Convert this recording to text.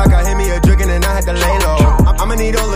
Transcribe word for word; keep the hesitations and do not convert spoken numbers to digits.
block, I hit me a drink and then I had to lay low. I'ma need all